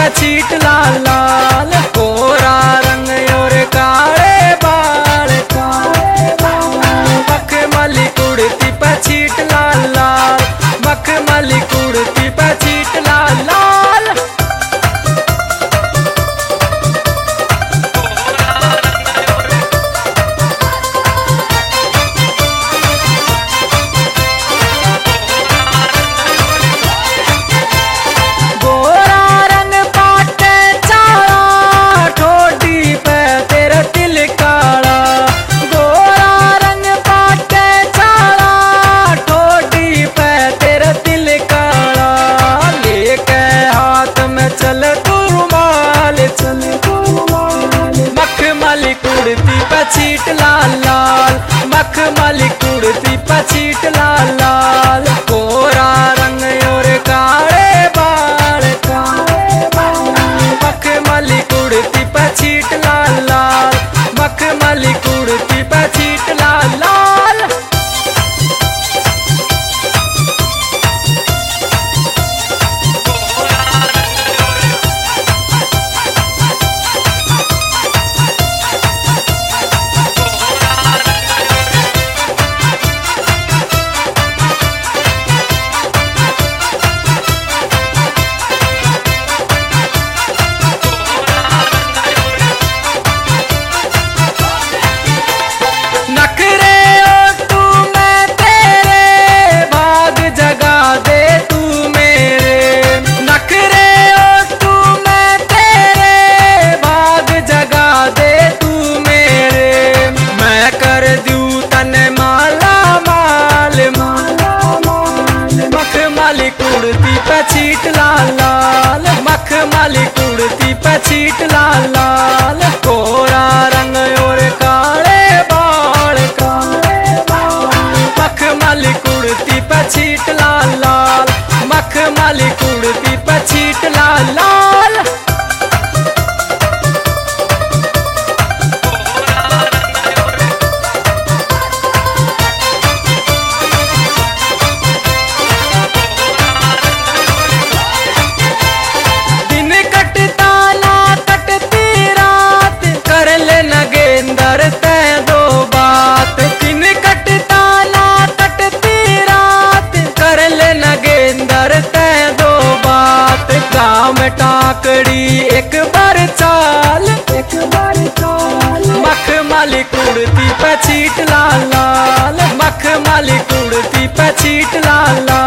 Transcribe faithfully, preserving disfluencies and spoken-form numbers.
पे छीट लाल लाल, गोरा रंग और काले बाल, मखमली कुर्ती पे छीट लाल लाल, मखमली कुर्ती पे छीट लाल लाल। मखमली कुर्ती पे छीट लाल लाल, मखमली कुर्ती पे छीट लाल लाल, गोरा रंग और काले बाल, मखमली कुर्ती पे छीट लाल लाल, मखमली कुर्ती पे छीट लाल लाल। मखमली कुर्ती पे छीट लाल लाल, मखमली कुर्ती पे छीट लाल लाल, गोरा रंग और काले बाल, मखमली कुर्ती पे छीट लाल लाल, मखमली कुर्ती पे छीट लाल लाल। टाकड़ी एक बार चाल, एक बार चाल, मखमली कुर्ती पे छीट लाल लाल, मखमली कुर्ती पे छीट लाल लाल।